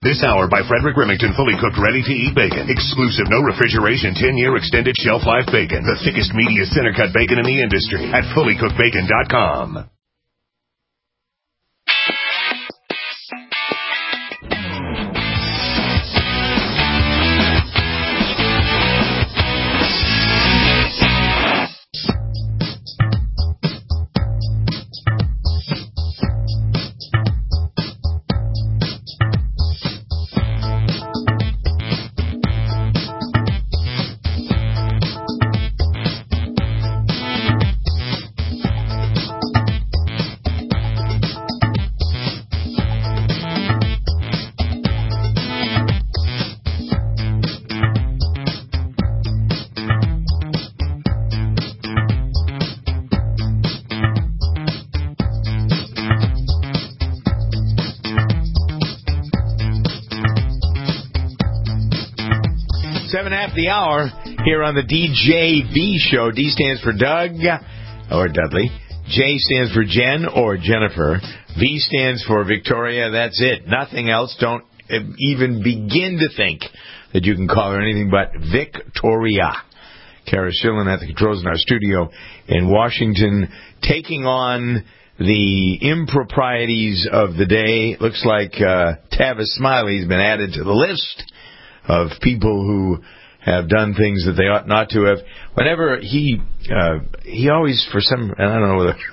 This hour by Frederick Remington, fully cooked, ready-to-eat bacon. Exclusive, no refrigeration, 10-year extended shelf life bacon. The thickest, meatiest, center-cut bacon in the industry at fullycookedbacon.com. The hour here on the DJV show. D stands for Doug or Dudley. J stands for Jen or Jennifer. V stands for Victoria. That's it. Nothing else. Don't even begin to think that you can call her anything but Victoria. Kara Schillen at the controls in our studio in Washington, taking on the improprieties of the day. Looks like Tavis Smiley's been added to the list of people who have done things that they ought not to have. Whenever he always, for some, and I don't know whether,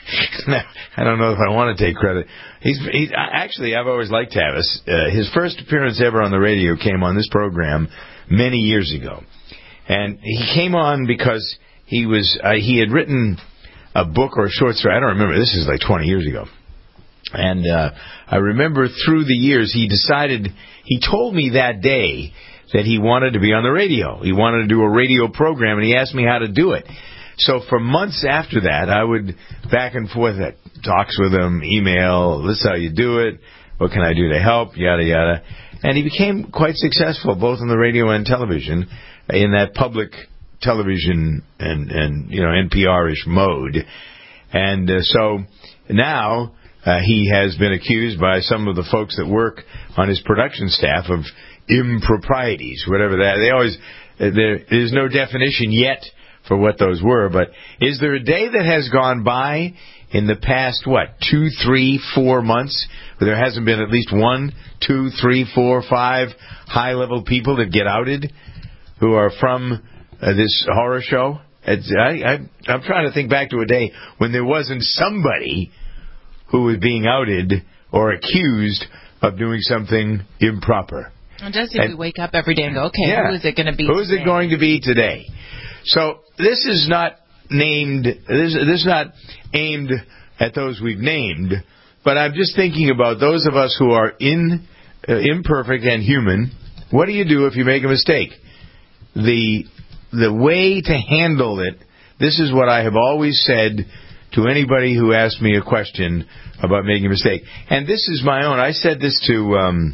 I don't know if I want to take credit. Actually, I've always liked Tavis. His first appearance ever on the radio came on this program many years ago. And he came on because he had written a book or a short story. I don't remember. This is like 20 years ago. And I remember through the years, he told me that day that he wanted to be on the radio. He wanted to do a radio program, and he asked me how to do it. So for months after that, I would back and forth at talks with him, email, this is how you do it, what can I do to help, yada, yada. And he became quite successful, both on the radio and television, in that public television and NPR-ish mode. And so now he has been accused by some of the folks that work on his production staff of improprieties, whatever that. There is no definition yet for what those were, but is there a day that has gone by in the past, 2, 3, 4 months, where there hasn't been at least 1, 2, 3, 4, 5 high-level people that get outed who are from this horror show? I'm trying to think back to a day when there wasn't somebody who was being outed or accused of doing something improper. And just if we wake up every day and go, okay, who is it going to be? Who is it going to be today? So this is not named. This is not aimed at those we've named, but I'm just thinking about those of us who are imperfect and human. What do you do if you make a mistake? The way to handle it. This is what I have always said to anybody who asks me a question about making a mistake, and this is my own. I said this to.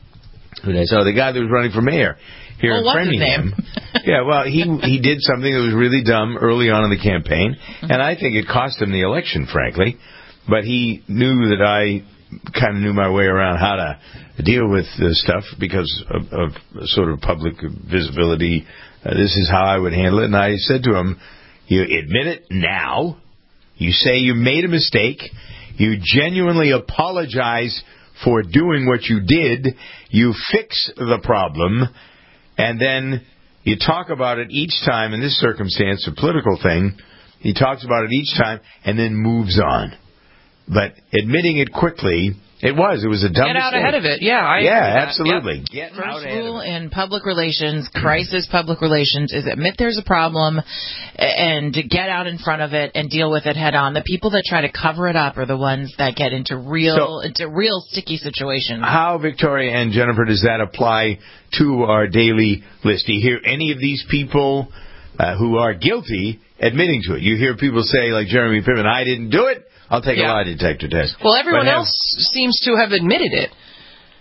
The guy that was running for mayor here in Framingham. Yeah, well, he did something that was really dumb early on in the campaign, and I think it cost him the election, frankly. But he knew that I kind of knew my way around how to deal with this stuff because of sort of public visibility. This is how I would handle it. And I said to him, you admit it now. You say you made a mistake. You genuinely apologize for doing what you did. You fix the problem, and then you talk about it each time. In this circumstance, a political thing, he talks about it each time and then moves on. But admitting it quickly, it was a dumb mistake. Get out ahead of it. Yeah, absolutely. Yep. First rule in public relations, crisis public relations, is admit there's a problem and get out in front of it and deal with it head on. The people that try to cover it up are the ones that get into real sticky situations. How, Victoria and Jennifer, does that apply to our daily list? Do you hear any of these people who are guilty admitting to it? You hear people say, like Jeremy Piven, I didn't do it. I'll take a lie detector test. Well, everyone else seems to have admitted it.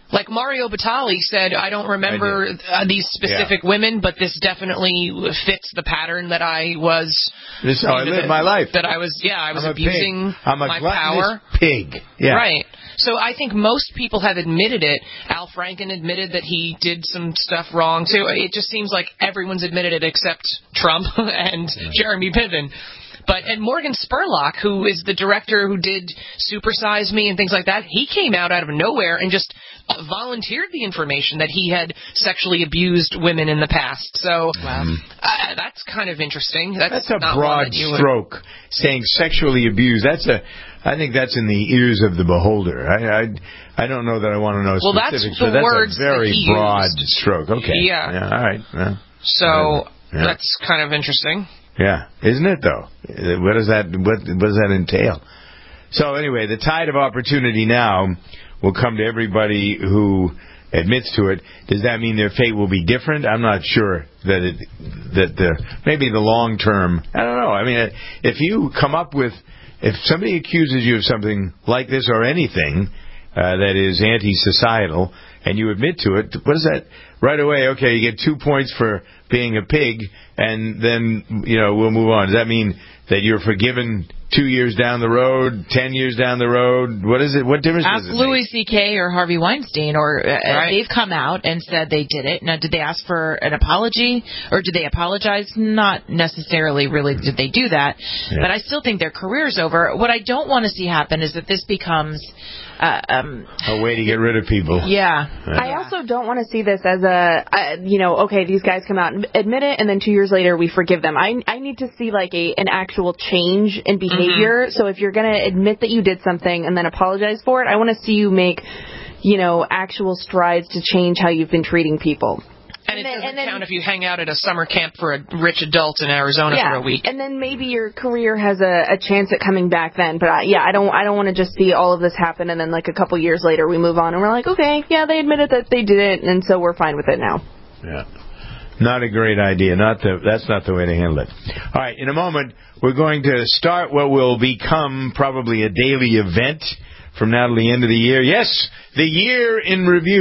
Like Mario Batali said, I don't remember these specific women, but this definitely fits the pattern that I was. This is how I live my life. That I was abusing my power. Pig. Yeah. Right. So I think most people have admitted it. Al Franken admitted that he did some stuff wrong, too. It just seems like everyone's admitted it except Trump and Jeremy Piven. And Morgan Spurlock, who is the director who did Super Size Me and things like that, he came out of nowhere and just volunteered the information that he had sexually abused women in the past. So that's kind of interesting. That's a broad stroke, saying sexually abused. I think that's in the ears of the beholder. I don't know that I want to know specifics, but that's a very broad stroke. Okay. Yeah. All right. So that's kind of interesting. Yeah, isn't it though? What does that entail? So anyway, the tide of opportunity now will come to everybody who admits to it. Does that mean their fate will be different? I'm not sure maybe the long term. I don't know. I mean, if somebody accuses you of something like this or anything that is anti-societal, and you admit to it, what is that? Right away, okay, you get 2 points for being a pig, and then, we'll move on. Does that mean that you're forgiven 2 years down the road, 10 years down the road? What is it? What difference does it make? Ask Louis C.K. or Harvey Weinstein, or they've come out and said they did it. Now, did they ask for an apology, or did they apologize? Not necessarily, really, did they do that. Yeah. But I still think their career's over. What I don't want to see happen is that this becomes a way to get rid of people. Yeah. I also don't want to see this as okay, these guys come out and admit it, and then 2 years later we forgive them. I need to see like an actual change in behavior. So if you're going to admit that you did something and then apologize for it, I want to see you make, actual strides to change how you've been treating people. And it doesn't count if you hang out at a summer camp for a rich adult in Arizona for a week. And then maybe your career has a chance at coming back then. But I don't want to just see all of this happen and then like a couple years later we move on and we're like, okay, yeah, they admitted that they did it, and so we're fine with it now. Yeah. Not a great idea. That's not the way to handle it. All right, in a moment, we're going to start what will become probably a daily event from now to the end of the year. Yes, the year in review, ...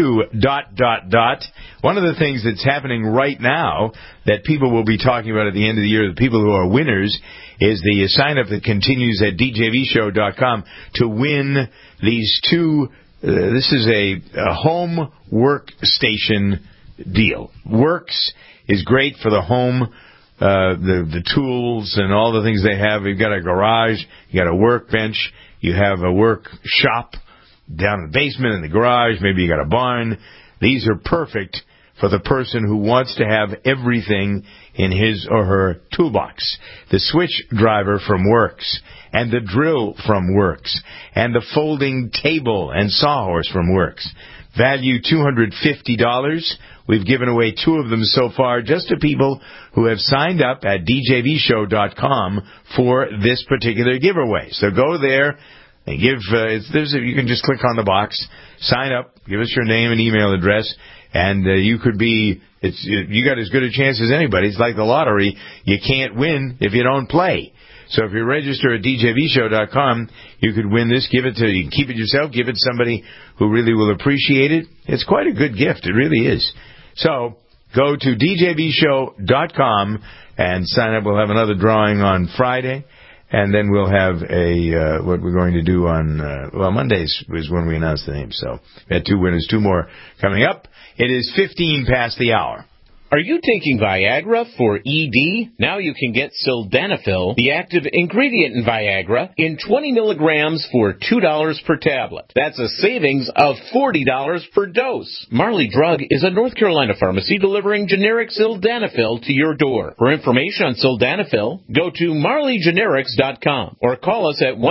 One of the things that's happening right now that people will be talking about at the end of the year, the people who are winners, is the sign-up that continues at djvshow.com to win these two. This is a home workstation deal. Works is great for the home, the tools and all the things they have. You've got a garage, you got a workbench, you have a workshop down in the basement, in the garage, maybe you got a barn. These are perfect for the person who wants to have everything in his or her toolbox. The switch driver from Works, and the drill from Works, and the folding table and sawhorse from Works. Value $250. We've given away 2 of them so far just to people who have signed up at djvshow.com for this particular giveaway. So go there and give. You can just click on the box, sign up, give us your name and email address, and you could be. You got as good a chance as anybody. It's like the lottery. You can't win if you don't play. So if you register at djvshow.com, you could win this. You can keep it yourself. Give it to somebody who really will appreciate it. It's quite a good gift. It really is. So go to djvshow.com and sign up. We'll have another drawing on Friday, and then we'll have what we're going to do on Mondays is when we announce the names. So we had 2 winners, 2 more coming up. It is 15 past the hour. Are you taking Viagra for ED? Now you can get Sildenafil, the active ingredient in Viagra, in 20 milligrams for $2 per tablet. That's a savings of $40 per dose. Marley Drug is a North Carolina pharmacy delivering generic Sildenafil to your door. For information on Sildenafil, go to marleygenerics.com or call us at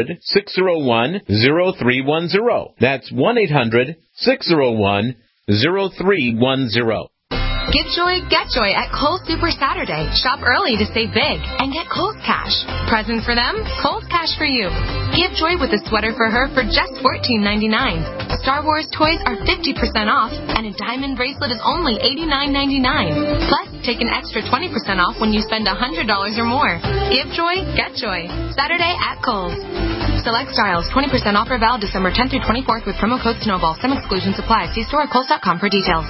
1-800-601-0310. That's 1-800-601-0310. Give joy, get joy at Kohl's Super Saturday. Shop early to save big and get Kohl's Cash. Present for them, Kohl's Cash for you. Give joy with a sweater for her for just $14.99. Star Wars toys are 50% off, and a diamond bracelet is only $89.99. Plus, take an extra 20% off when you spend $100 or more. Give joy, get joy. Saturday at Kohl's. select styles. 20% offer valid December 10th through 24th with promo code SNOWBALL. Some exclusions apply. See store at Kohl's.com for details.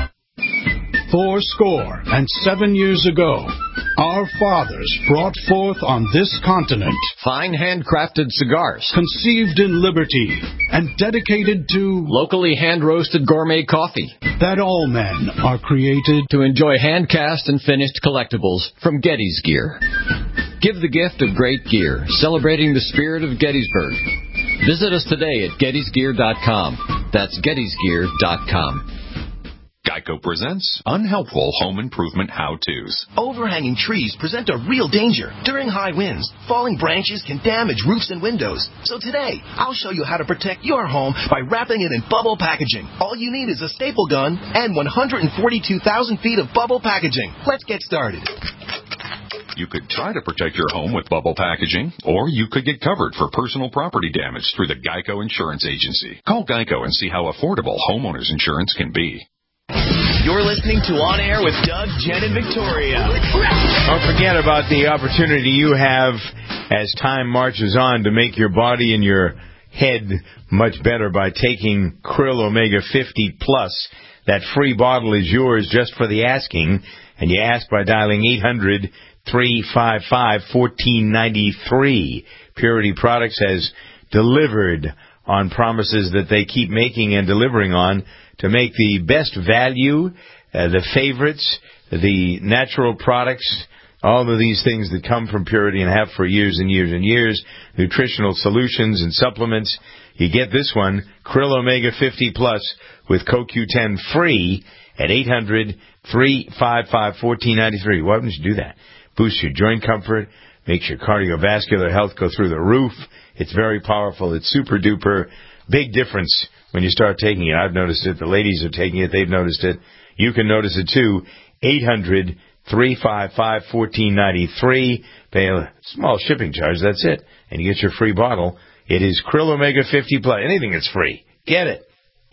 77 years ago, our fathers brought forth on this continent fine handcrafted cigars, conceived in liberty and dedicated to locally hand-roasted gourmet coffee, that all men are created to enjoy hand-cast and finished collectibles from Getty's Gear. Give the gift of great gear, celebrating the spirit of Gettysburg. Visit us today at gettysgear.com. That's gettysgear.com. Geico presents Unhelpful Home Improvement How-Tos. Overhanging trees present a real danger. During high winds, falling branches can damage roofs and windows. So today, I'll show you how to protect your home by wrapping it in bubble packaging. All you need is a staple gun and 142,000 feet of bubble packaging. Let's get started. You could try to protect your home with bubble packaging, or you could get covered for personal property damage through the Geico Insurance Agency. Call Geico and see how affordable homeowners insurance can be. You're listening to On Air with Doug, Jen, and Victoria. Don't forget about the opportunity you have as time marches on to make your body and your head much better by taking Krill Omega 50 Plus. That free bottle is yours just for the asking, and you ask by dialing 800-355-1493. Purity Products has delivered on promises that they keep making and delivering on to make the best value, the favorites, the natural products, all of these things that come from Purity and have for years and years and years, nutritional solutions and supplements. You get this one, Krill Omega 50 Plus with CoQ10 free at 800-355-1493. Why wouldn't you do that? Boosts your joint comfort, makes your cardiovascular health go through the roof. It's very powerful. It's super duper. Big difference when you start taking it. I've noticed it. The ladies are taking it. They've noticed it. You can notice it too. 800-355-1493. Pay a small shipping charge. That's it. And you get your free bottle. It is Krill Omega 50 Plus. Anything that's free. Get it.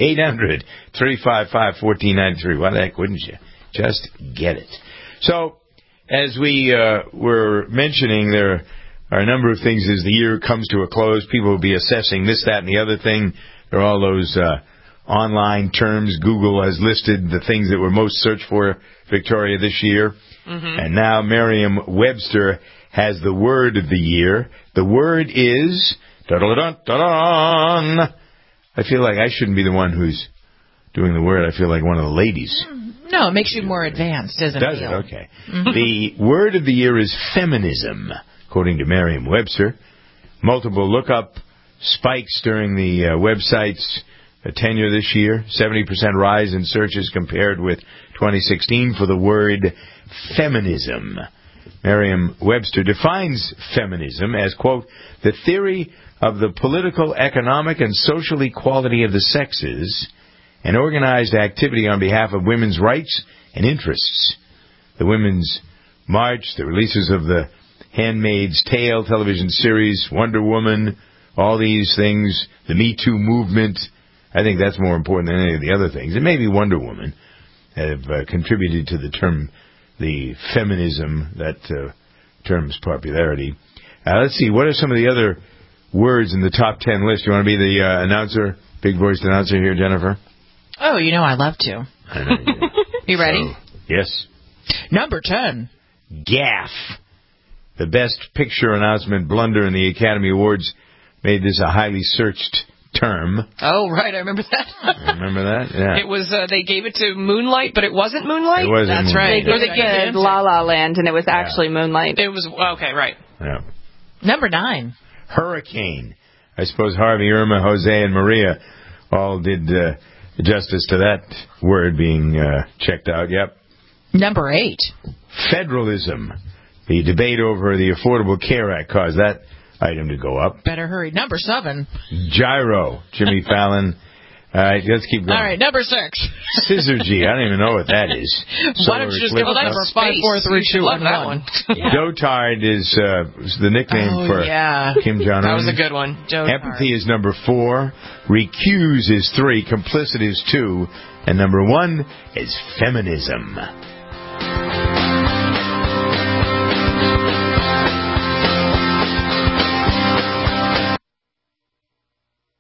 800-355-1493. Why the heck wouldn't you? Just get it. So, as we were mentioning, there are a number of things as the year comes to a close. People will be assessing this, that, and the other thing. There are all those online terms. Google has listed the things that were most searched for, Victoria, this year. Mm-hmm. And now Merriam-Webster has the word of the year. The word is... Da-da-da-da-da-da. I feel like I shouldn't be the one who's doing the word. I feel like one of the ladies. No, it makes you more advanced, doesn't it? Does it? Okay. Mm-hmm. The word of the year is feminism, according to Merriam-Webster. Multiple lookup spikes during the website's tenure this year. 70% rise in searches compared with 2016 for the word feminism. Merriam-Webster defines feminism as, quote, the theory of the political, economic, and social equality of the sexes, and organized activity on behalf of women's rights and interests. The Women's March, the releases of the Handmaid's Tale television series, Wonder Woman, all these things, the Me Too movement, I think that's more important than any of the other things. And maybe Wonder Woman have contributed to the term, the feminism, that term's popularity. Let's see, what are some of the other words in the top 10 list? You want to be the announcer, big-voiced announcer here, Jennifer? Oh, you know I love to. I know you do. You ready? So, yes. Number 10. Gaffe. The Best Picture Announcement blunder in the Academy Awards made this a highly searched term. Oh, right. I remember that. Remember that? Yeah. It was, they gave it to Moonlight, but it wasn't Moonlight? It wasn't. That's Moonlight. right. They gave it La La Land, and it was actually Moonlight. It was, okay, right. Yeah. Number 9. Hurricane. I suppose Harvey, Irma, Jose, and Maria all did justice to that word being checked out. Yep. Number 8. Federalism. The debate over the Affordable Care Act caused that item to go up. Better hurry. Number 7. Gyro. Jimmy Fallon. All right, let's keep going. All right, number 6. Syzygy. I don't even know what that is. Why don't you just give us number 5, 4, 3, 2, 1, 1. Dotard is the nickname for Kim Jong-un. That was a good one. Dotard. Empathy is number 4. Recuse is 3. Complicit is 2. And number 1 is feminism.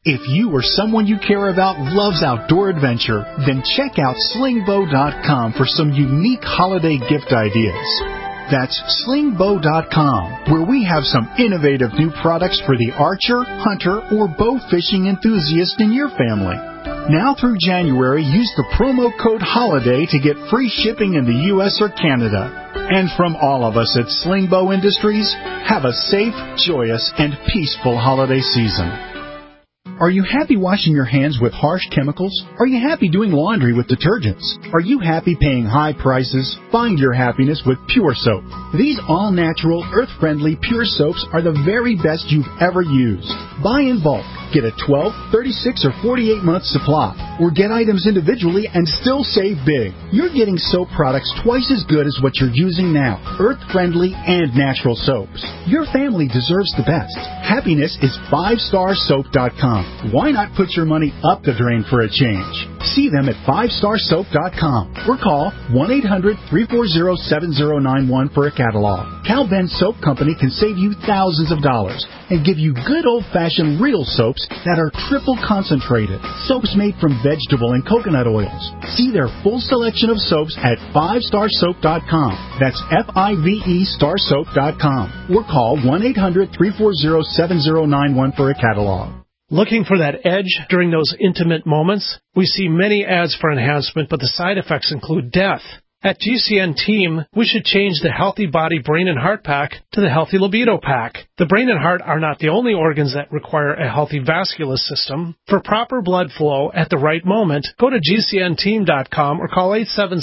If you or someone you care about loves outdoor adventure, then check out slingbow.com for some unique holiday gift ideas. That's slingbow.com, where we have some innovative new products for the archer, hunter, or bow fishing enthusiast in your family. Now through January, use the promo code HOLIDAY to get free shipping in the U.S. or Canada. And from all of us at Slingbow Industries, have a safe, joyous, and peaceful holiday season. Are you happy washing your hands with harsh chemicals? Are you happy doing laundry with detergents? Are you happy paying high prices? Find your happiness with Pure Soap. These all-natural, earth-friendly Pure Soaps are the very best you've ever used. Buy in bulk. Get a 12, 36, or 48-month supply. Or get items individually and still save big. You're getting soap products twice as good as what you're using now. Earth-friendly and natural soaps. Your family deserves the best. Happiness is 5starsoap.com. Why not put your money up the drain for a change? See them at 5starsoap.com or call 1-800-340-7091 for a catalog. Cal Ben Soap Company can save you thousands of dollars and give you good old-fashioned real soaps that are triple concentrated. Soaps made from vegetable and coconut oils. See their full selection of soaps at 5starsoap.com. That's F-I-V-E starsoap.com or call 1-800-340-7091 for a catalog. Looking for that edge during those intimate moments? We see many ads for enhancement, but the side effects include death. At GCN Team, we should change the Healthy Body Brain and Heart Pack to the Healthy Libido Pack. The brain and heart are not the only organs that require a healthy vascular system. For proper blood flow at the right moment, go to GCNteam.com or call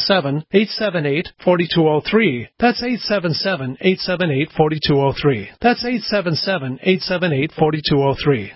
877-878-4203. That's 877-878-4203. That's 877-878-4203.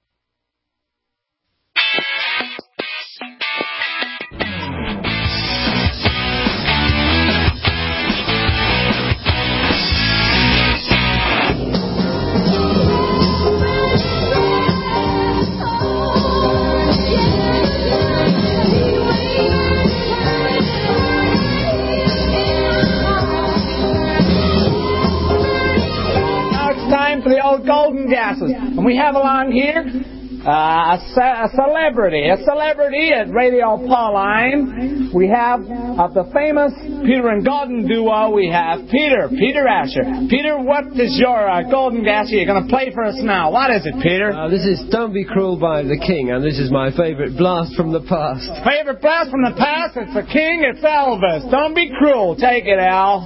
For the old Golden Gases. And we have along here a celebrity at Radio Pauline. We have of the famous Peter and Gordon duo, we have Peter Asher. Peter, what is your Golden Gas you're going to play for us now? What is it, Peter? This is Don't Be Cruel by The King, and this is my favorite blast from the past. Favorite blast from the past? It's The King, it's Elvis. Don't be cruel. Take it, Al.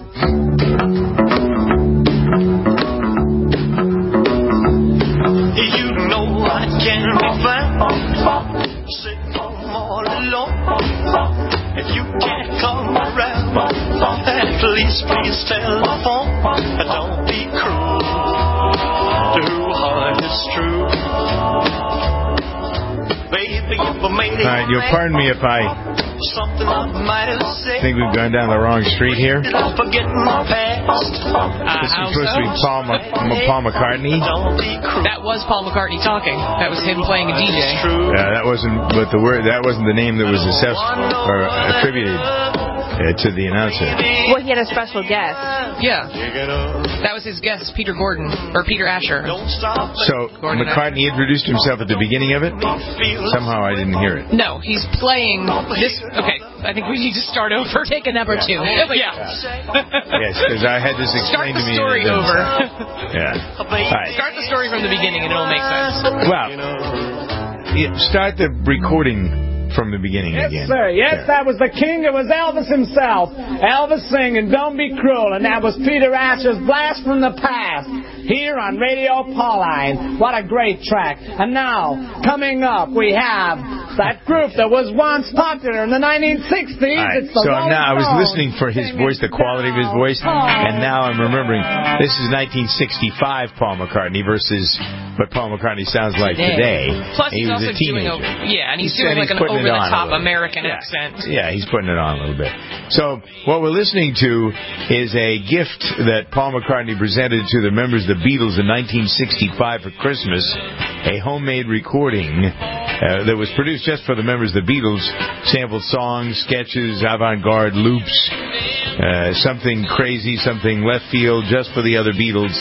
I can't be found sitting home all alone. If you can't come around, at least please telephone. Don't be cruel, too hard is true. Baby, if I made it. All right, you'll pardon me if I think we've gone down the wrong street here. This is supposed to be Paul McCartney. That was Paul McCartney talking. That was him playing a DJ. That wasn't, but that wasn't the name that was assessed or attributed to the announcer. Well, he had a special guest. Yeah. That was his guest, Peter Gordon, or Peter Asher. So McCartney introduced himself at the beginning of it? Somehow I didn't hear it. No, he's playing this. Okay, I think we need to start over. Take a number two. Yeah. Yes, because I had this explained to me. Start the story over. Yeah. Right. Start the story from the beginning and it'll make sense. Well, start the recording from the beginning again. Yes, sir. Yes, that was the King. It was Elvis himself. Elvis singing Don't Be Cruel. And that was Peter Asher's Blast from the Past here on Radio Pauline. What a great track. And now, coming up, we have that group that was once popular in the 1960s. Right. It's the I was listening for his voice, the quality of his voice, and now I'm remembering this is 1965 Paul McCartney versus what Paul McCartney sounds like today. Plus, he he's was also a teenager. and he's doing like an over-the-top American accent. Yeah, he's putting it on a little bit. So what we're listening to is a gift that Paul McCartney presented to the members of the Beatles in 1965 for Christmas, a homemade recording that was produced just for the members of the Beatles, sampled songs, sketches, avant-garde loops, something crazy, something left field, just for the other Beatles.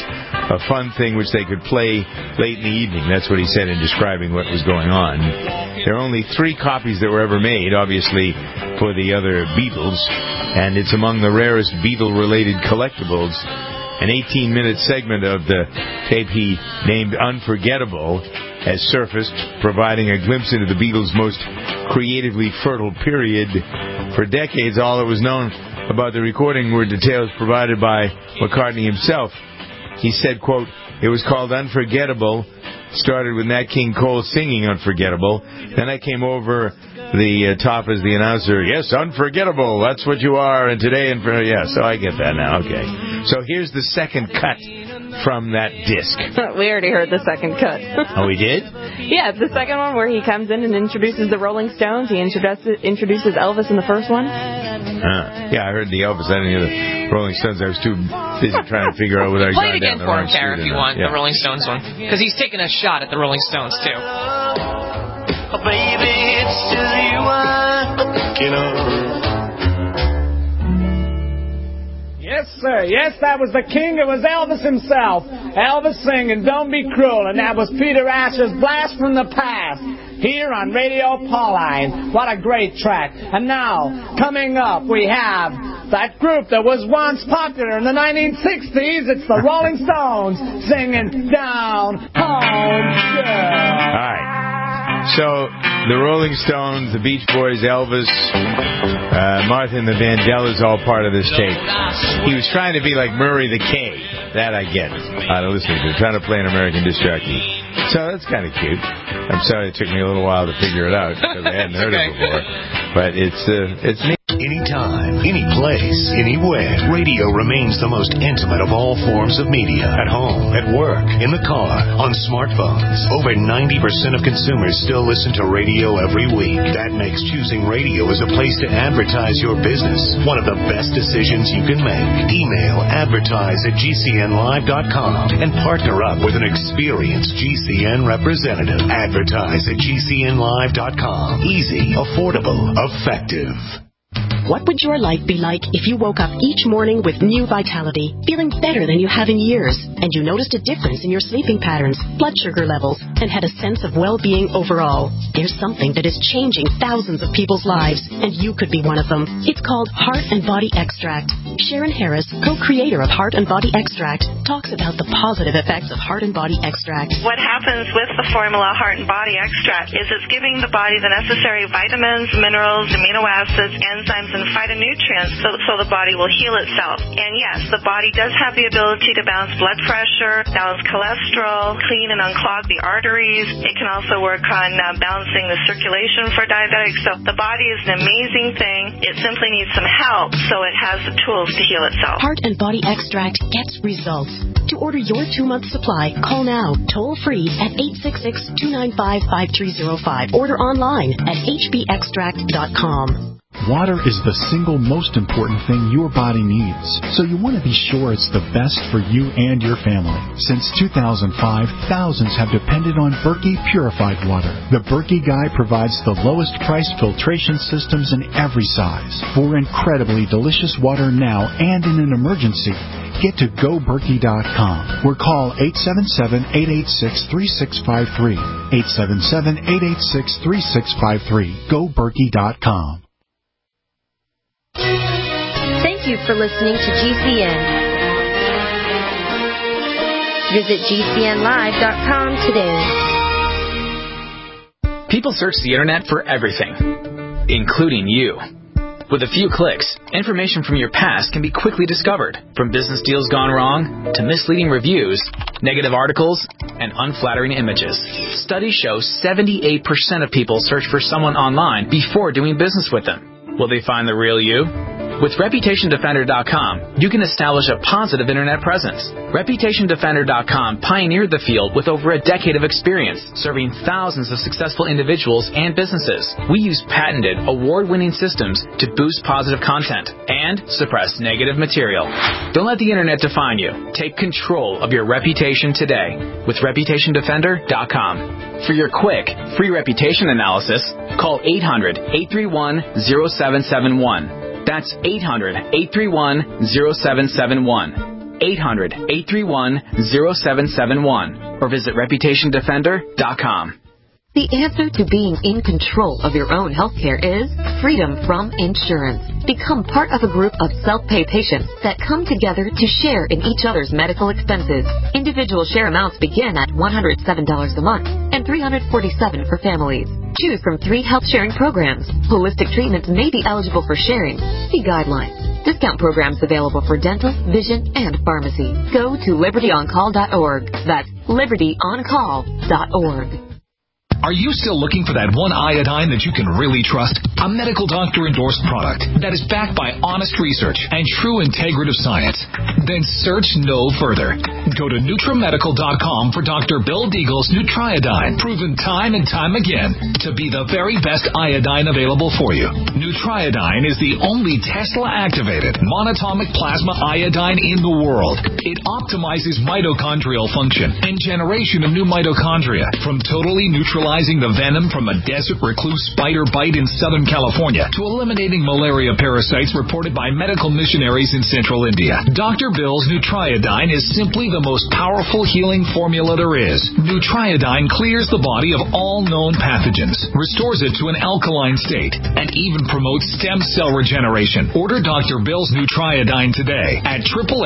a fun thing which they could play late in the evening. That's what he said in describing what was going on. There are only 3 copies that were ever made, obviously, for the other Beatles, and it's among the rarest Beatle-related collectibles. An 18-minute segment of the tape he named Unforgettable has surfaced, providing a glimpse into the Beatles' most creatively fertile period. For decades, all that was known about the recording were details provided by McCartney himself. He said, quote, "It was called Unforgettable, started with Nat King Cole singing Unforgettable. Then I came over the top as the announcer, yes, unforgettable, that's what you are, and today, so I get that now, okay. So here's the second cut from that disc. We already heard the second cut. Oh, we did? Yeah, it's the second one where he comes in and introduces the Rolling Stones. He introduces Elvis in the first one. Yeah, I heard the Elvis. I didn't hear the Rolling Stones. I was too busy trying to figure out whether I Play got it again down the for wrong him, Tara, if you want, the Rolling Stones one. Because he's taking a shot at the Rolling Stones, too. Oh, baby, it's just you I'm thinking of. Yes, sir. Yes, that was the king. It was Elvis himself. Elvis singing Don't Be Cruel. And that was Peter Asher's Blast from the Past. Here on Radio Pauline. What a great track. And now, coming up, we have that group that was once popular in the 1960s. It's the Rolling Stones singing Down Home Girl. All right. So, the Rolling Stones, the Beach Boys, Elvis, Martha and the Vandellas, all part of this tape. He was trying to be like Murray the K. That I get out of listening to. Trying to play an American disc jockey. So that's kind of cute. I'm sorry it took me a little while to figure it out because I hadn't heard it before. But it's neat. Anytime, any place, anywhere, radio remains the most intimate of all forms of media. At home, at work, in the car, on smartphones. Over 90% of consumers still listen to radio every week. That makes choosing radio as a place to advertise your business one of the best decisions you can make. Email advertise@gcnlive.com and partner up with an experienced GCN representative. Advertise@gcnlive.com. Easy, affordable, effective. What would your life be like if you woke up each morning with new vitality, feeling better than you have in years, and you noticed a difference in your sleeping patterns, blood sugar levels, and had a sense of well-being overall? There's something that is changing thousands of people's lives, and you could be one of them. It's called Heart and Body Extract. Sharon Harris, co-creator of Heart and Body Extract, talks about the positive effects of Heart and Body Extract. What happens with the formula Heart and Body Extract is it's giving the body the necessary vitamins, minerals, amino acids, enzymes, and phytonutrients so the body will heal itself. And yes, the body does have the ability to balance blood pressure, balance cholesterol, clean and unclog the arteries. It can also work on balancing the circulation for diabetics. So the body is an amazing thing. It simply needs some help so it has the tools to heal itself. Heart and Body Extract gets results. To order your 2-month supply, call now, toll free at 866-295-5305. Order online at hbextract.com. Water is the single most important thing your body needs, so you want to be sure it's the best for you and your family. Since 2005, thousands have depended on Berkey purified water. The Berkey Guy provides the lowest price filtration systems in every size. For incredibly delicious water now and in an emergency, get to GoBerkey.com or call 877-886-3653. 877-886-3653. GoBerkey.com. Thank you for listening to GCN. Visit GCNlive.com today. People search the internet for everything, including you. With a few clicks, information from your past can be quickly discovered, from business deals gone wrong to misleading reviews, negative articles, and unflattering images. Studies show 78% of people search for someone online before doing business with them. Will they find the real you? With ReputationDefender.com, you can establish a positive internet presence. ReputationDefender.com pioneered the field with over a decade of experience, serving thousands of successful individuals and businesses. We use patented, award-winning systems to boost positive content and suppress negative material. Don't let the internet define you. Take control of your reputation today with ReputationDefender.com. For your quick, free reputation analysis, call 800-831-0771. That's 800-831-0771. 800-831-0771 or visit ReputationDefender.com. The answer to being in control of your own healthcare is freedom from insurance. Become part of a group of self-pay patients that come together to share in each other's medical expenses. Individual share amounts begin at $107 a month and $347 for families. Choose from 3 health-sharing programs. Holistic treatments may be eligible for sharing. See guidelines. Discount programs available for dental, vision, and pharmacy. Go to libertyoncall.org. That's libertyoncall.org. Are you still looking for that one iodine that you can really trust? A medical doctor-endorsed product that is backed by honest research and true integrative science? Then search no further. Go to NutriMedical.com for Dr. Bill Deagle's Nutriodine, proven time and time again to be the very best iodine available for you. Nutriodine is the only Tesla-activated monatomic plasma iodine in the world. It optimizes mitochondrial function and generation of new mitochondria from totally neutralizing the venom from a desert recluse spider bite in Southern California to eliminating malaria parasites reported by medical missionaries in Central India. Dr. Bill's Nutriodine is simply the most powerful healing formula there is. Nutriodine clears the body of all known pathogens, restores it to an alkaline state, and even promotes stem cell regeneration. Order Dr. Bill's Nutriodine today at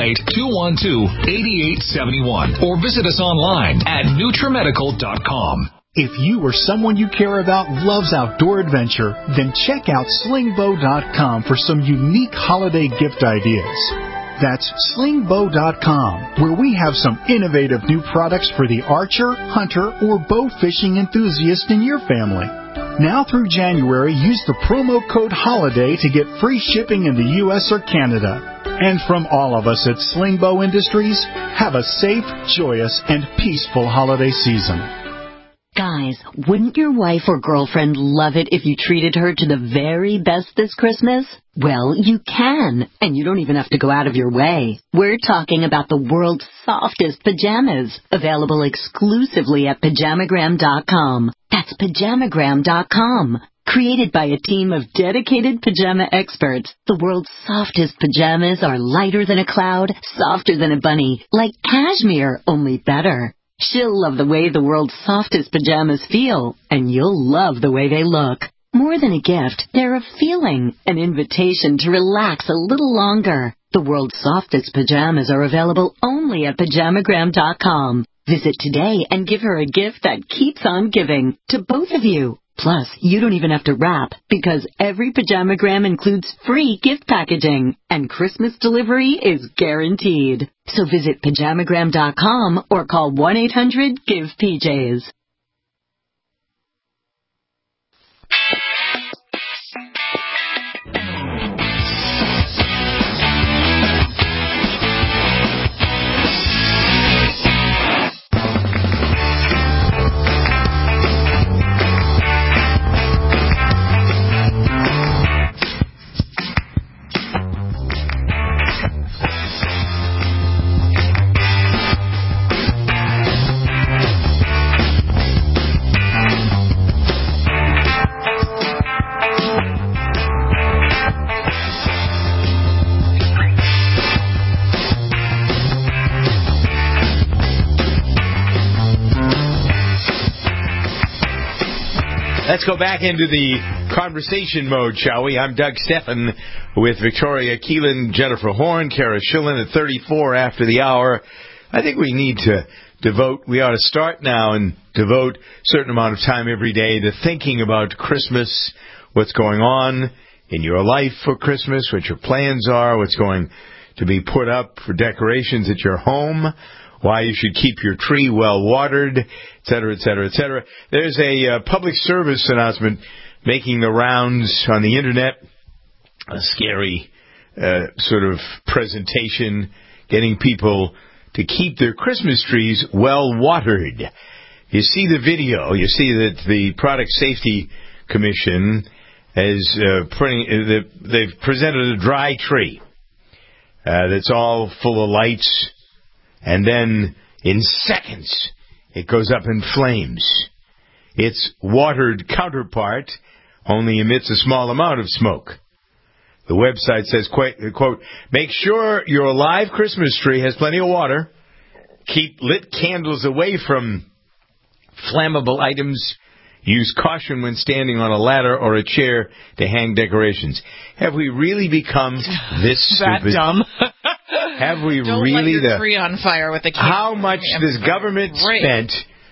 888-212-8871 or visit us online at NutriMedical.com. If you or someone you care about loves outdoor adventure, then check out slingbow.com for some unique holiday gift ideas. That's slingbow.com, where we have some innovative new products for the archer, hunter, or bow fishing enthusiast in your family. Now through January, use the promo code HOLIDAY to get free shipping in the U.S. or Canada. And from all of us at Slingbow Industries, have a safe, joyous, and peaceful holiday season. Guys, wouldn't your wife or girlfriend love it if you treated her to the very best this Christmas? Well, you can, and you don't even have to go out of your way. We're talking about the world's softest pajamas, available exclusively at Pajamagram.com. That's Pajamagram.com. Created by a team of dedicated pajama experts, the world's softest pajamas are lighter than a cloud, softer than a bunny, like cashmere, only better. She'll love the way the world's softest pajamas feel, and you'll love the way they look. More than a gift, they're a feeling, an invitation to relax a little longer. The world's softest pajamas are available only at Pajamagram.com. Visit today and give her a gift that keeps on giving to both of you. Plus, you don't even have to wrap, because every Pajamagram includes free gift packaging, and Christmas delivery is guaranteed. So visit Pajamagram.com or call 1-800-GIVE-PJs. Let's go back into the conversation mode, shall we? I'm Doug Steffen with Victoria Keelan, Jennifer Horn, Kara Schillen at 34 after the hour. I think we need to we ought to start now and devote a certain amount of time every day to thinking about Christmas, what's going on in your life for Christmas, what your plans are, what's going to be put up for decorations at your home, why you should keep your tree well watered, et cetera, et cetera, et cetera. There's a public service announcement making the rounds on the Internet, a scary sort of presentation, getting people to keep their Christmas trees well watered. You see the video. You see that the Product Safety Commission is they've presented a dry tree that's all full of lights, and then in seconds it goes up in flames. Its watered counterpart only emits a small amount of smoke. The website says, quote, make sure your live Christmas tree has plenty of water. Keep lit candles away from flammable items. Use caution when standing on a ladder or a chair to hang decorations. Have we really become this stupid? That dumb. Have we Don't really? light your tree on fire with a candle. How much does government spent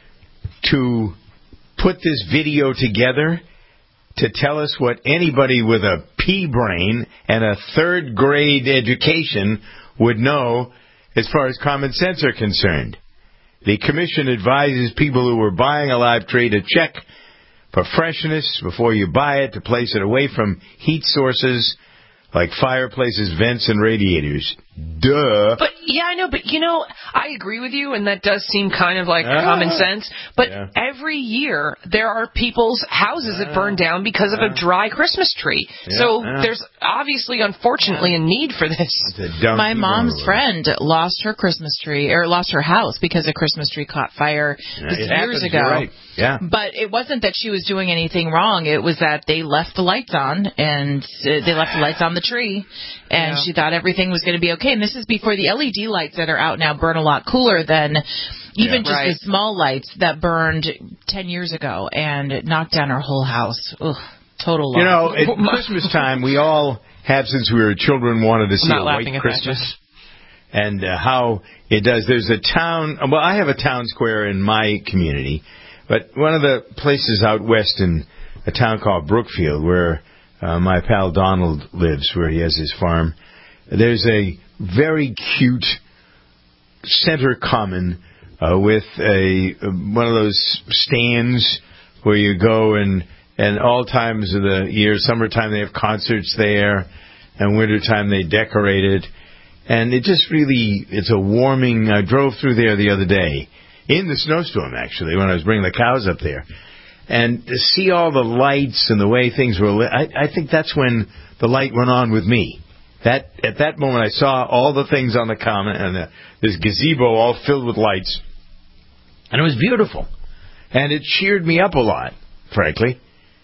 to put this video together to tell us what anybody with a pea brain and a third grade education would know as far as common sense are concerned? The commission advises people who are buying a live tree to check for freshness before you buy it, to place it away from heat sources like fireplaces, vents, and radiators. Duh. But, yeah, I know, but, I agree with you, and that does seem kind of like common sense. But every year, there are people's houses that burn down because of a dry Christmas tree. So there's obviously, unfortunately, a need for this. My mom's friend lost her Christmas tree, or lost her house because a Christmas tree caught fire years ago. Right. Yeah. But it wasn't that she was doing anything wrong. It was that they left the lights on, and they left the lights on the tree, and she thought everything was going to be okay. And this is before the LED lights that are out now burn a lot cooler than even just the small lights that burned 10 years ago, and it knocked down her whole house. Ugh, total loss. At Christmas time, we all have, since we were children, wanted to see a white Christmas. And how it does. There's a town, well, I have a town square in my community, but one of the places out west in a town called Brookfield, where my pal Donald lives, where he has his farm, there's a very cute center common with one of those stands where you go and all times of the year, summertime they have concerts there, and wintertime they decorate it. And it just really, it's a warming. I drove through there the other day, in the snowstorm actually, when I was bringing the cows up there. And to see all the lights and the way things were lit, I think that's when the light went on with me. At that moment, I saw all the things on the common, and this gazebo all filled with lights. And it was beautiful. And it cheered me up a lot, frankly.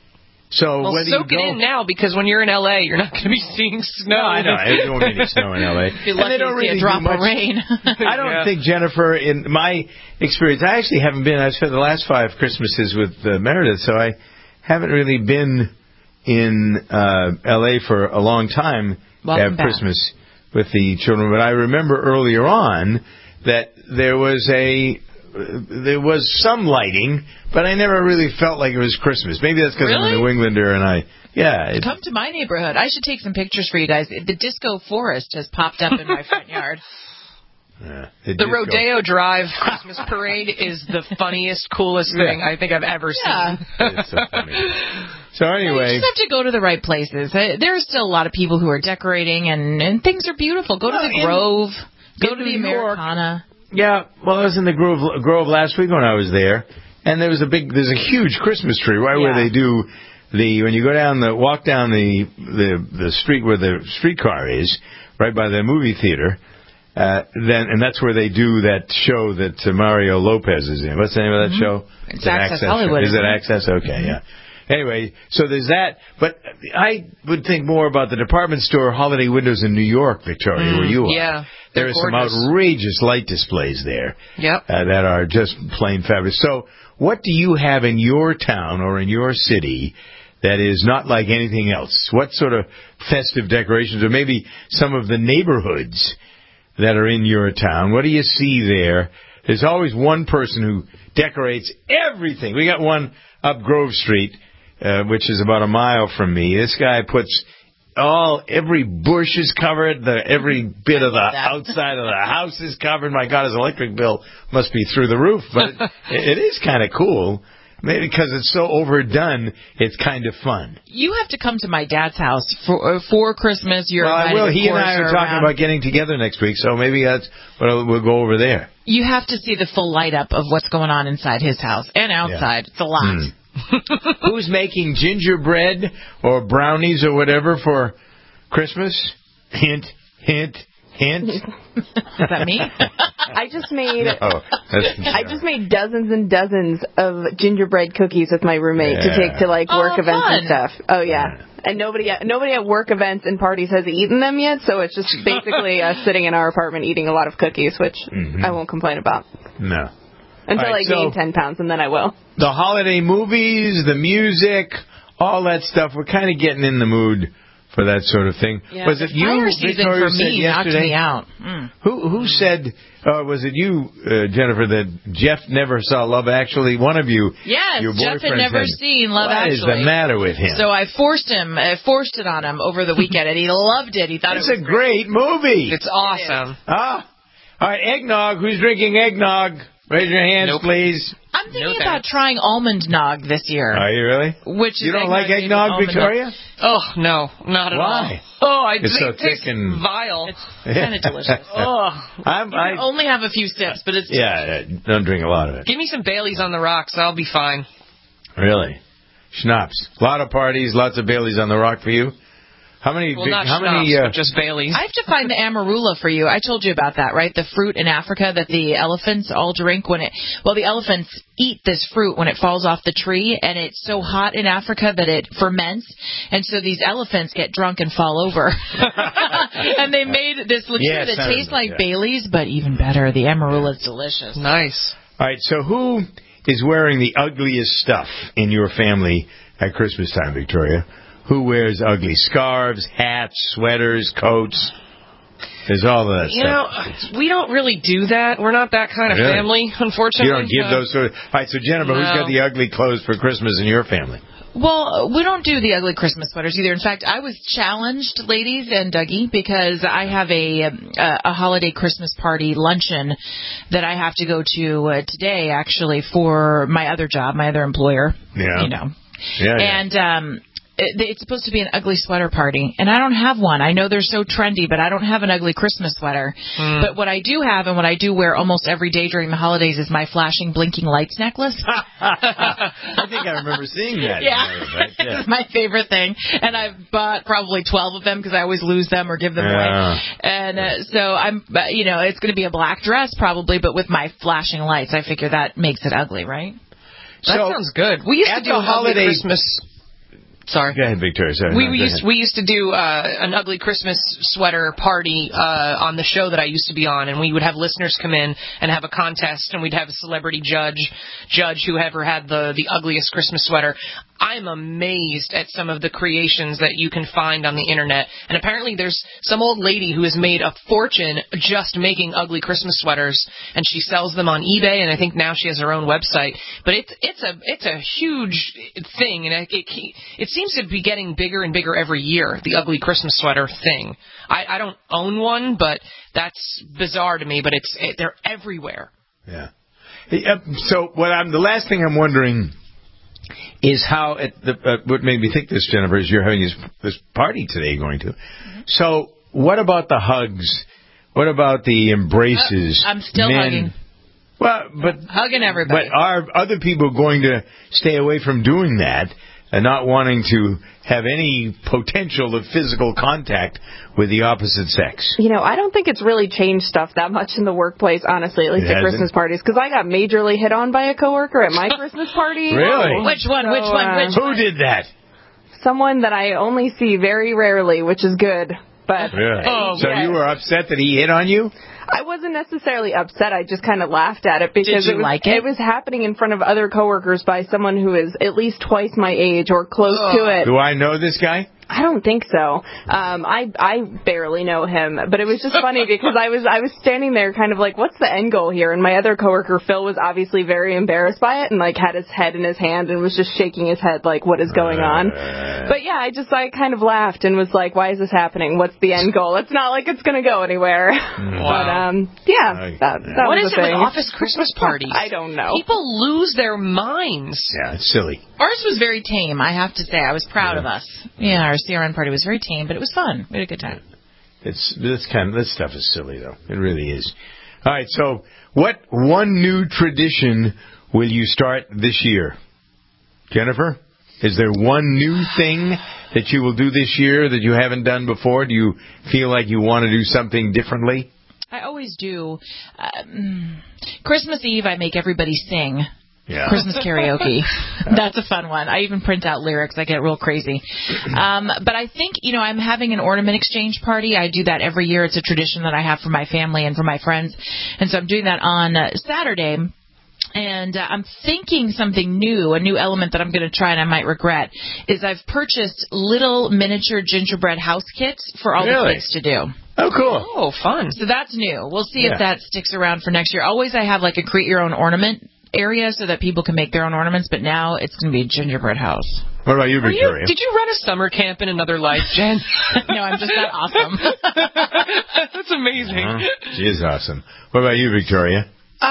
So well, soak it in now, because when you're in L.A., you're not going to be seeing snow. No, I know. There's no any snow in L.A. You're lucky to see a drop of rain. I don't think, Jennifer, in my experience, I actually haven't been. I've spent the last 5 Christmases with Meredith, so I haven't really been in L.A. for a long time. Welcome back. Christmas with the children. But I remember earlier on that there was some lighting, but I never really felt like it was Christmas. Maybe that's because I'm a New Englander and Come to my neighborhood. I should take some pictures for you guys. The Disco Forest has popped up in my front yard. The Rodeo Drive Christmas parade is the funniest, coolest thing I think I've ever seen. It's so funny. So anyway, you just have to go to the right places. There are still a lot of people who are decorating, and things are beautiful. Go to the Grove. Go to the Americana. Yeah, well, I was in the Grove last week when I was there, and there's a huge Christmas tree right where they do when you go walk down the street where the streetcar is, right by the movie theater. And that's where they do that show that Mario Lopez is in. What's the name of that show? It's Access Hollywood. Is it Access? Okay, yeah. Anyway, so there's that. But I would think more about the department store holiday windows in New York, Victoria, where you are. Yeah. There are some outrageous light displays there that are just plain fabulous. So what do you have in your town or in your city that is not like anything else? What sort of festive decorations, or maybe some of the neighborhoods that are in your town? What do you see there? There's always one person who decorates everything. We got one up Grove Street, which is about a mile from me. This guy puts every bush is covered, every bit of the outside of the house is covered. My God, his electric bill must be through the roof. But it is kind of cool. Maybe because it's so overdone, it's kind of fun. You have to come to my dad's house for Christmas. I will. He and I are talking about getting together next week, so maybe that's what we'll go over there. You have to see the full light up of what's going on inside his house and outside. Yeah. It's a lot. Who's making gingerbread or brownies or whatever for Christmas? Hint, hint, Hint? Is that me? I just made I just made dozens and dozens of gingerbread cookies with my roommate to take to like work events and stuff. Oh yeah. And nobody at work events and parties has eaten them yet, so it's just basically us sitting in our apartment eating a lot of cookies, which I won't complain about. No. Until I gain 10 pounds, and then I will. The holiday movies, the music, all that stuff, we're kind of getting in the mood for that sort of thing. Yeah, was it you, Victoria, for me said yesterday? knocked me out. Who said, was it you, Jennifer, that Jeff never saw Love Actually? One of you, Yes, your Jeff had boyfriend never said, seen Love What Actually. is the matter with him? So I forced it on him over the weekend, and he loved it. He thought it's it was a great movie. It's awesome. All right, eggnog. Who's drinking eggnog? Raise your hands, please. I'm thinking about trying almond nog this year. Are you really? Which you is don't like made with eggnog, almond Victoria? milk. Oh, no, not at Why? all. Oh, It's so it tastes thick and vile. It's kind of delicious. I only have a few sips, but it's don't drink a lot of it. Give me some Baileys on the rocks. I'll be fine. Really? Schnapps. A lot of parties, lots of Baileys on the rock for you. How many? Well, not schnapps, but just Baileys. I have to find the amarula for you. I told you about that, right? The fruit in Africa that the elephants all drink the elephants eat this fruit when it falls off the tree, and it's so hot in Africa that it ferments, and so these elephants get drunk and fall over. And they made this liqueur that tastes like Baileys, but even better. The amarula is delicious. Nice. All right, so who is wearing the ugliest stuff in your family at Christmas time, Victoria? Who wears ugly scarves, hats, sweaters, coats? There's all of that stuff. We don't really do that. We're not that kind of family, unfortunately. You don't give those sort of... All right, so Jennifer, who's got the ugly clothes for Christmas in your family? Well, we don't do the ugly Christmas sweaters either. In fact, I was challenged, ladies and Dougie, because I have a holiday Christmas party luncheon that I have to go to today, actually, for my other job, my other employer. Yeah. You know. Yeah. And it's supposed to be an ugly sweater party, and I don't have one. I know they're so trendy, but I don't have an ugly Christmas sweater. But what I do have, and what I do wear almost every day during the holidays, is my flashing, blinking lights necklace. I think I remember seeing that. It's my favorite thing, and I've bought probably 12 of them because I always lose them or give them away. And so I'm, it's going to be a black dress probably, but with my flashing lights. I figure that makes it ugly, right? That sounds good. We used to do a holiday Christmas. Sorry. Go ahead, Victoria. Sorry. We used to do an ugly Christmas sweater party on the show that I used to be on, and we would have listeners come in and have a contest, and we'd have a celebrity judge whoever had the ugliest Christmas sweater. I'm amazed at some of the creations that you can find on the internet, and apparently there's some old lady who has made a fortune just making ugly Christmas sweaters, and she sells them on eBay, and I think now she has her own website. But it's a huge thing, and it seems to be getting bigger and bigger every year, the ugly Christmas sweater thing. I don't own one, but that's bizarre to me, but they're everywhere. Yeah. So the last thing I'm wondering is how what made me think this, Jennifer, is you're having this party today you're going to. So what about the hugs? What about the embraces? I'm still hugging. Well, but hugging everybody. But are other people going to stay away from doing that and not wanting to have any potential of physical contact with the opposite sex? I don't think it's really changed stuff that much in the workplace, honestly, at least at Christmas parties, because I got majorly hit on by a coworker at my Christmas party. Really? Which one? Who did that? Someone that I only see very rarely, which is good. But really? You were upset that he hit on you? I wasn't necessarily upset. I just kind of laughed at it because it was happening in front of other coworkers by someone who is at least twice my age or close to it. Do I know this guy? I don't think so. I barely know him, but it was just funny because I was standing there kind of like, what's the end goal here? And my other coworker, Phil, was obviously very embarrassed by it and like had his head in his hand and was just shaking his head like, what is going on? But yeah, I kind of laughed and was like, why is this happening? What's the end goal? It's not like it's going to go anywhere. Wow. But that what was is the it thing. with office Christmas parties? I don't know. People lose their minds. Yeah, it's silly. Ours was very tame, I have to say. I was proud of us. Yeah, our CRN party was very tame, but it was fun. We had a good time. This stuff is silly, though. It really is. All right, so what one new tradition will you start this year? Jennifer, is there one new thing that you will do this year that you haven't done before? Do you feel like you want to do something differently? I always do. Christmas Eve, I make everybody sing. Yeah. Christmas karaoke. That's a fun one. I even print out lyrics. I get real crazy. But I think, I'm having an ornament exchange party. I do that every year. It's a tradition that I have for my family and for my friends. And so I'm doing that on Saturday. And I'm thinking something new, a new element that I'm going to try and I might regret, is I've purchased little miniature gingerbread house kits for all the kids to do. Oh, cool. Oh, fun. So that's new. We'll see if that sticks around for next year. Always I have like a create your own ornament area so that people can make their own ornaments, but now it's going to be a gingerbread house. What about you, Victoria? Did you run a summer camp in another life, Jen? No, I'm just that awesome. That's amazing. She is awesome. What about you, Victoria?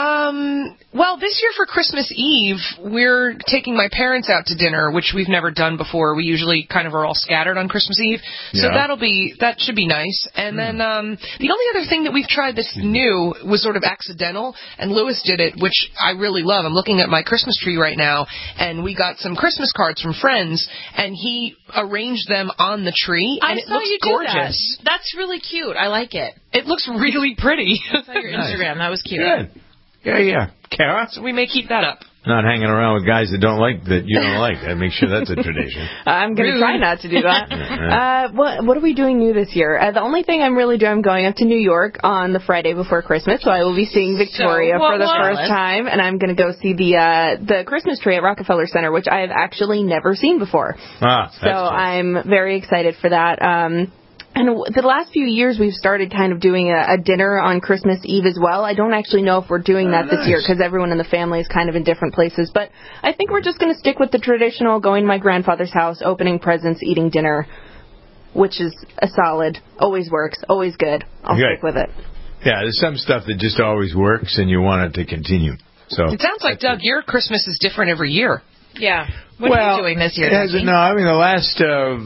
Well, this year for Christmas Eve, we're taking my parents out to dinner, which we've never done before. We usually kind of are all scattered on Christmas Eve. So that should be nice. And then, the only other thing that we've tried that's new was sort of accidental, and Lewis did it, which I really love. I'm looking at my Christmas tree right now, and we got some Christmas cards from friends, and he arranged them on the tree, and it looks gorgeous. That's really cute. I like it. It looks really pretty. I saw your Instagram. That was cute. Good. Yeah. Kara? So we may keep that up. Not hanging around with guys that don't like that you don't like. That make sure that's a tradition. I'm going to try not to do that. What are we doing new this year? The only thing I'm really doing, I'm going up to New York on the Friday before Christmas, so I will be seeing Victoria for the first time, and I'm going to go see the Christmas tree at Rockefeller Center, which I have actually never seen before. So cool. I'm very excited for that. And the last few years, we've started kind of doing a dinner on Christmas Eve as well. I don't actually know if we're doing that this year because everyone in the family is kind of in different places. But I think we're just going to stick with the traditional, going to my grandfather's house, opening presents, eating dinner, which is a solid, always works, always good. I'll stick with it. Yeah, there's some stuff that just always works, and you want it to continue. So it sounds like, Doug, your Christmas is different every year. Yeah. What are you doing this year, Dougie? No, I mean, the last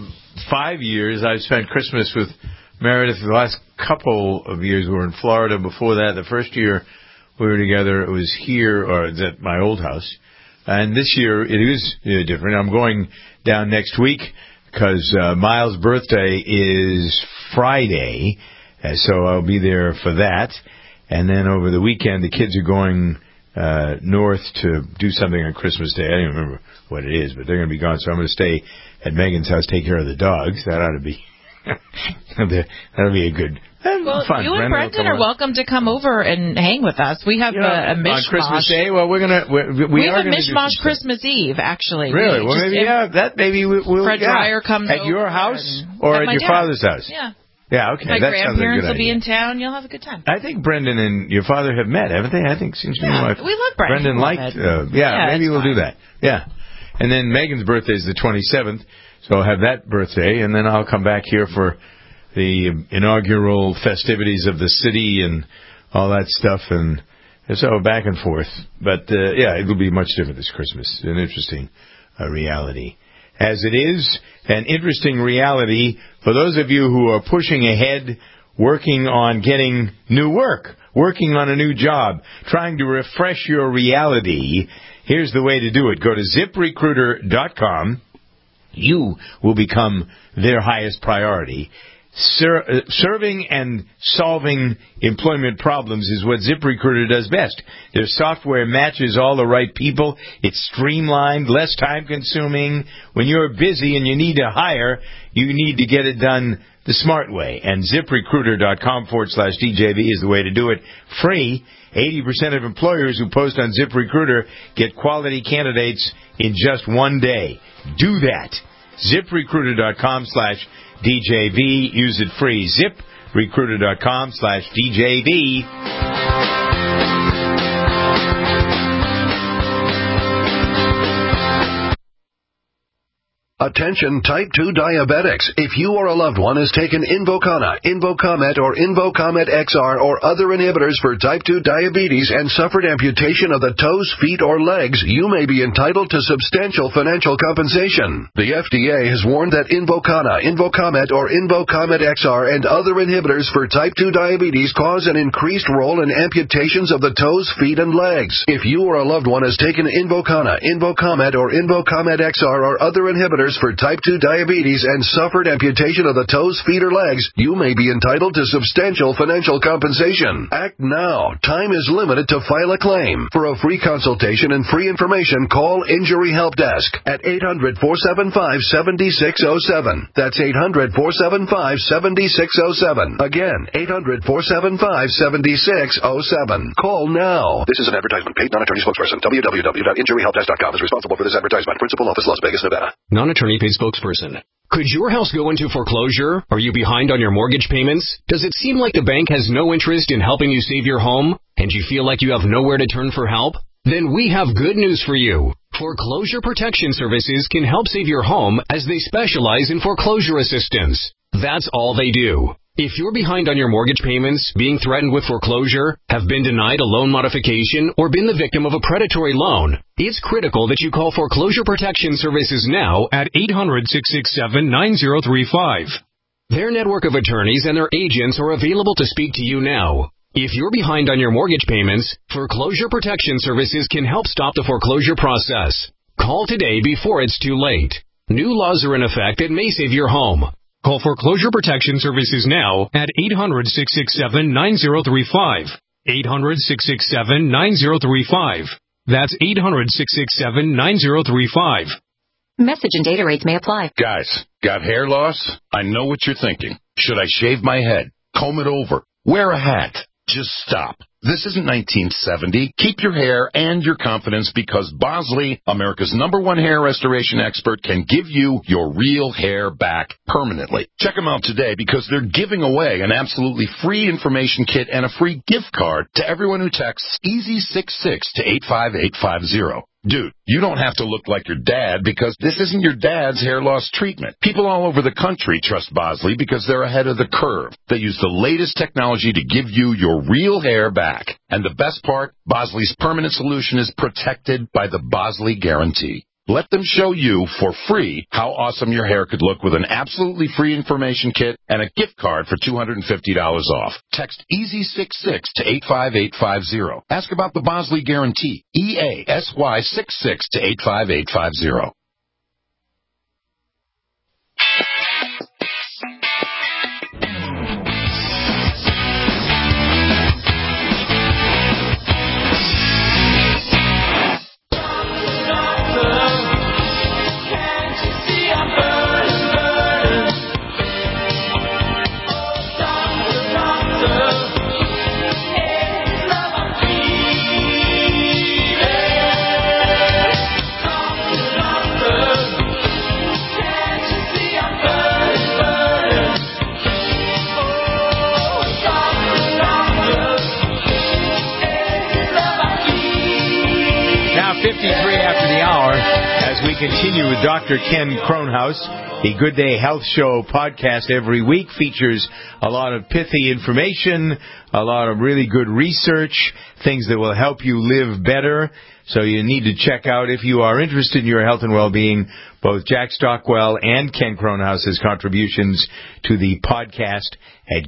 5 years, I've spent Christmas with Meredith. The last couple of years, we were in Florida. Before that, the first year we were together, it was here, or it's at my old house. And this year, it is different. I'm going down next week because Miles' birthday is Friday, so I'll be there for that. And then over the weekend, the kids are going north to do something on Christmas Day. I don't even remember what it is, but they're going to be gone, so I'm going to stay at Megan's house, take care of the dogs. That ought to be that'll be a good fun. You and Brendan are welcome to come over and hang with us. We have a mishmash on Christmas Day. Well, we have a mishmash Christmas Eve, actually. Really? Well, maybe we'll. Fred Dreyer comes at your house or at your father's house. Yeah. Yeah, okay. My that sounds like a good grandparents will idea. be in town. You'll have a good time. I think Brendan and your father have met, haven't they? I think seems to me like we love Brendan. Brendan liked. Maybe we'll do that. Yeah, and then Megan's birthday is the 27th, so I'll have that birthday, and then I'll come back here for the inaugural festivities of the city and all that stuff, and so back and forth. But it will be much different this Christmas. An interesting reality. As it is, an interesting reality for those of you who are pushing ahead, working on getting new work, working on a new job, trying to refresh your reality. Here's the way to do it. Go to ZipRecruiter.com. You will become their highest priority. Serving and solving employment problems is what ZipRecruiter does best. Their software matches all the right people. It's streamlined, less time-consuming. When you're busy and you need to hire, you need to get it done the smart way. And ZipRecruiter.com/DJV is the way to do it. Free. 80% of employers who post on ZipRecruiter get quality candidates in just one day. Do that. ZipRecruiter.com/DJV. Use it free. ZipRecruiter.com/DJV. Attention type 2 diabetics. If you or a loved one has taken Invokana, Invokamet, or Invokamet XR or other inhibitors for type 2 diabetes and suffered amputation of the toes, feet, or legs, you may be entitled to substantial financial compensation. The FDA has warned that Invokana, Invokamet, or Invokamet XR and other inhibitors for type 2 diabetes cause an increased role in amputations of the toes, feet, and legs. If you or a loved one has taken Invokana, Invokamet, or Invokamet XR or other inhibitors inhibitors for type 2 diabetes and suffered amputation of the toes, feet, or legs, you may be entitled to substantial financial compensation. Act now. Time is limited to file a claim. For a free consultation and free information, call Injury Help Desk at 800-475-7607. That's 800-475-7607. Again, 800-475-7607. Call now. This is an advertisement. Paid non-attorney spokesperson. www.injuryhelpdesk.com is responsible for this advertisement. Principal office, Las Vegas, Nevada. Non-attorney paid spokesperson. Could your house go into foreclosure? Are you behind on your mortgage payments? Does it seem like the bank has no interest in helping you save your home? And you feel like you have nowhere to turn for help? Then we have good news for you. Foreclosure Protection Services can help save your home as they specialize in foreclosure assistance. That's all they do. If you're behind on your mortgage payments, being threatened with foreclosure, have been denied a loan modification, or been the victim of a predatory loan, it's critical that you call Foreclosure Protection Services now at 800-667-9035. Their network of attorneys and their agents are available to speak to you now. If you're behind on your mortgage payments, Foreclosure Protection Services can help stop the foreclosure process. Call today before it's too late. New laws are in effect that may save your home. Call Foreclosure Protection Services now at 800-667-9035. 800-667-9035. That's 800-667-9035. Message and data rates may apply. Guys, got hair loss? I know what you're thinking. Should I shave my head? Comb it over? Wear a hat? Just stop. This isn't 1970. Keep your hair and your confidence because Bosley, America's #1 hair restoration expert, can give you your real hair back permanently. Check them out today because they're giving away an absolutely free information kit and a free gift card to everyone who texts EASY66 to 85850. Dude, you don't have to look like your dad because this isn't your dad's hair loss treatment. People all over the country trust Bosley because they're ahead of the curve. They use the latest technology to give you your real hair back. And the best part, Bosley's permanent solution is protected by the Bosley Guarantee. Let them show you for free how awesome your hair could look with an absolutely free information kit and a gift card for $250 off. Text EASY66 to 85850. Ask about the Bosley Guarantee. EASY66 to 85850. Continue with Dr. Ken Kronhaus. The Good Day Health Show podcast every week features a lot of pithy information, a lot of really good research, things that will help you live better. So you need to check out, if you are interested in your health and well-being, both Jack Stockwell and Ken Kronhaus's contributions to the podcast at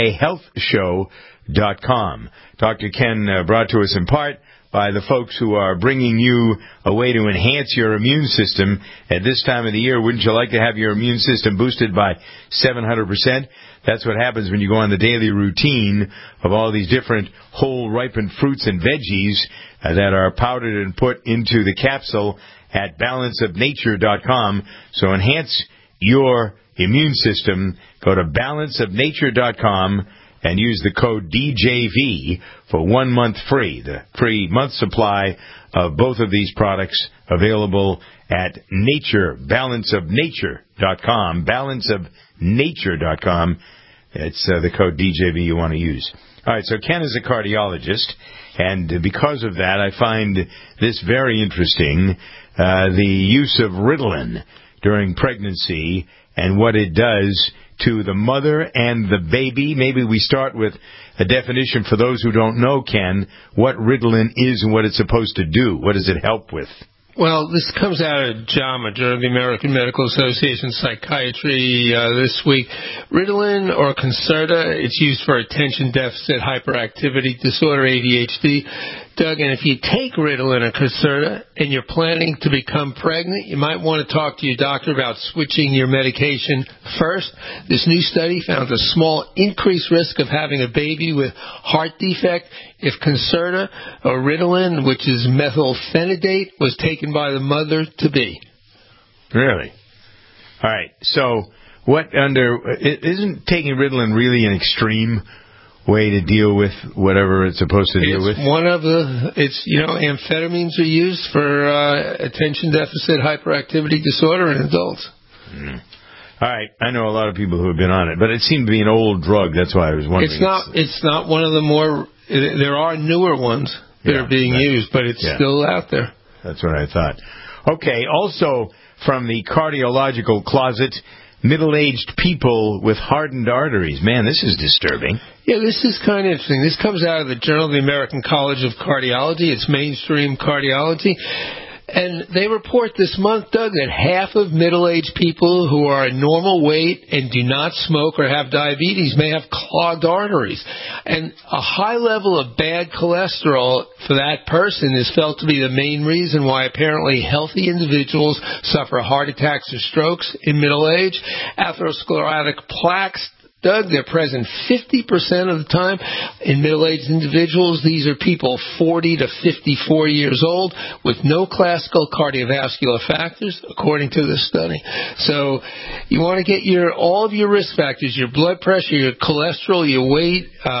gooddayhealthshow.com. Dr. Ken brought to us in part by the folks who are bringing you a way to enhance your immune system at this time of the year. Wouldn't you like to have your immune system boosted by 700%? That's what happens when you go on the daily routine of all these different whole ripened fruits and veggies that are powdered and put into the capsule at balanceofnature.com. So enhance your immune system. Go to balanceofnature.com and use the code DJV for 1 month free. The free month supply of both of these products available at Nature, balanceofnature.com, balanceofnature.com. It's the code DJV you want to use. All right, so Ken is a cardiologist, and because of that, I find this very interesting, the use of Ritalin during pregnancy and what it does to the mother and the baby. Maybe we start with a definition for those who don't know, Ken, what Ritalin is and what it's supposed to do. What does it help with? Well, this comes out of JAMA, Journal of the American Medical Association Psychiatry, this week. Ritalin, or Concerta, it's used for attention deficit hyperactivity disorder, ADHD. Doug, and if you take Ritalin or Concerta and you're planning to become pregnant, you might want to talk to your doctor about switching your medication first. This new study found a small increased risk of having a baby with heart defect if Concerta or Ritalin, which is methylphenidate, was taken by the mother-to-be. Really? All right. So isn't taking Ritalin really an extreme way to deal with whatever it's supposed to deal with? Amphetamines are used for attention deficit hyperactivity disorder in adults. Mm. All right. I know a lot of people who have been on it, but it seemed to be an old drug. That's why I was wondering. It's not one of the more. There are newer ones that are being used, but it's still out there. That's what I thought. Okay. Also, from the cardiological closet, middle-aged people with hardened arteries. Man, this is disturbing. Yeah, this is kind of interesting. This comes out of the Journal of the American College of Cardiology. It's mainstream cardiology. And they report this month, Doug, that half of middle-aged people who are a normal weight and do not smoke or have diabetes may have clogged arteries. And a high level of bad cholesterol for that person is felt to be the main reason why apparently healthy individuals suffer heart attacks or strokes in middle age. Atherosclerotic plaques, Doug, they're present 50% of the time in middle-aged individuals. These are people 40 to 54 years old with no classical cardiovascular factors, according to this study. So you want to get all of your risk factors, your blood pressure, your cholesterol, your weight,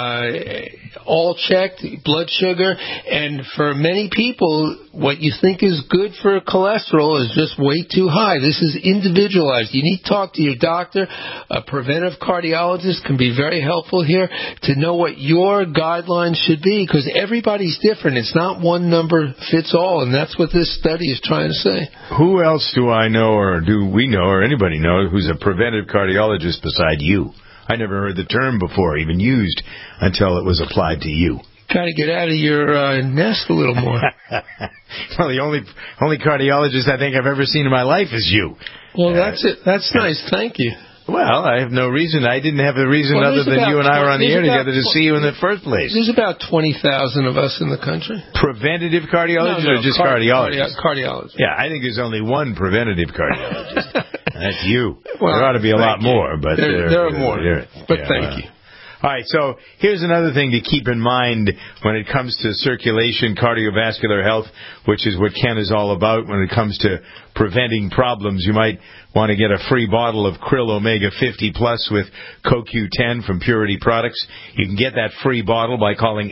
all checked, blood sugar. And for many people, what you think is good for cholesterol is just way too high. This is individualized. You need to talk to your doctor. A preventive cardiologist can be very helpful here to know what your guidelines should be, because everybody's different. It's not one number fits all, and that's what this study is trying to say. Who else do I know, or do we know, or anybody know, who's a preventive cardiologist beside you? I never heard the term before even used until it was applied to you. Got to get out of your nest a little more. Well, the only cardiologist I think I've ever seen in my life is you. Well, that's it. That's nice. Thank you. Well, I have no reason. I didn't have a reason other than you and I were on the air together to see you in the first place. There's about 20,000 of us in the country. Preventative cardiologists or just cardiologists? Cardiologists. Yeah, I think there's only one preventative cardiologist. That's you. Well, there ought to be a lot more, but there are more. Thank you. All right, so here's another thing to keep in mind when it comes to circulation, cardiovascular health, which is what Ken is all about when it comes to preventing problems. You might want to get a free bottle of Krill Omega 50 Plus with CoQ10 from Purity Products. You can get that free bottle by calling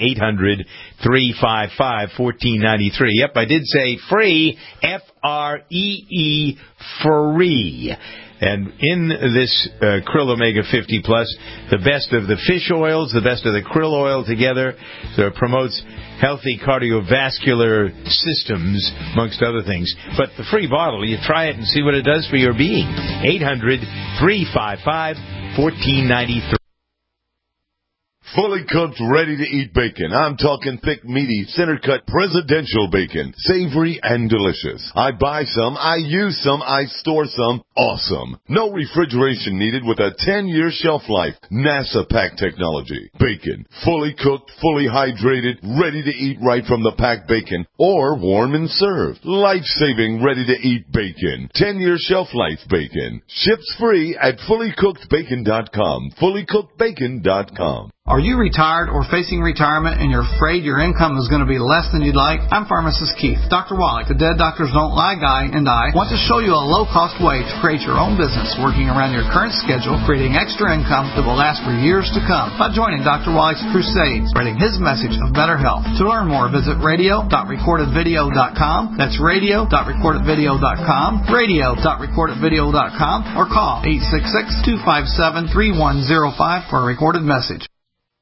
800-355-1493. Yep, I did say free, F-R-E-E, free. And in this Krill Omega 50 Plus, the best of the fish oils, the best of the krill oil together, that promotes healthy cardiovascular systems, amongst other things. But the free bottle, you try it and see what it does for your being. 800-355-1493. Fully cooked, ready-to-eat bacon. I'm talking thick, meaty, center-cut presidential bacon. Savory and delicious. I buy some, I use some, I store some. Awesome. No refrigeration needed with a 10-year shelf life. NASA pack technology. Bacon. Fully cooked, fully hydrated, ready to eat right from the packed bacon. Or warm and served. Life-saving, ready-to-eat bacon. 10-year shelf life bacon. Ships free at fullycookedbacon.com. Fullycookedbacon.com. Are you retired or facing retirement and you're afraid your income is going to be less than you'd like? I'm Pharmacist Keith. Dr. Wallach, the Dead Doctors Don't Lie guy, and I want to show you a low-cost way to create your own business working around your current schedule, creating extra income that will last for years to come by joining Dr. Wallach's crusade, spreading his message of better health. To learn more, visit radio.recordedvideo.com. That's radio.recordedvideo.com, radio.recordedvideo.com, or call 866-257-3105 for a recorded message.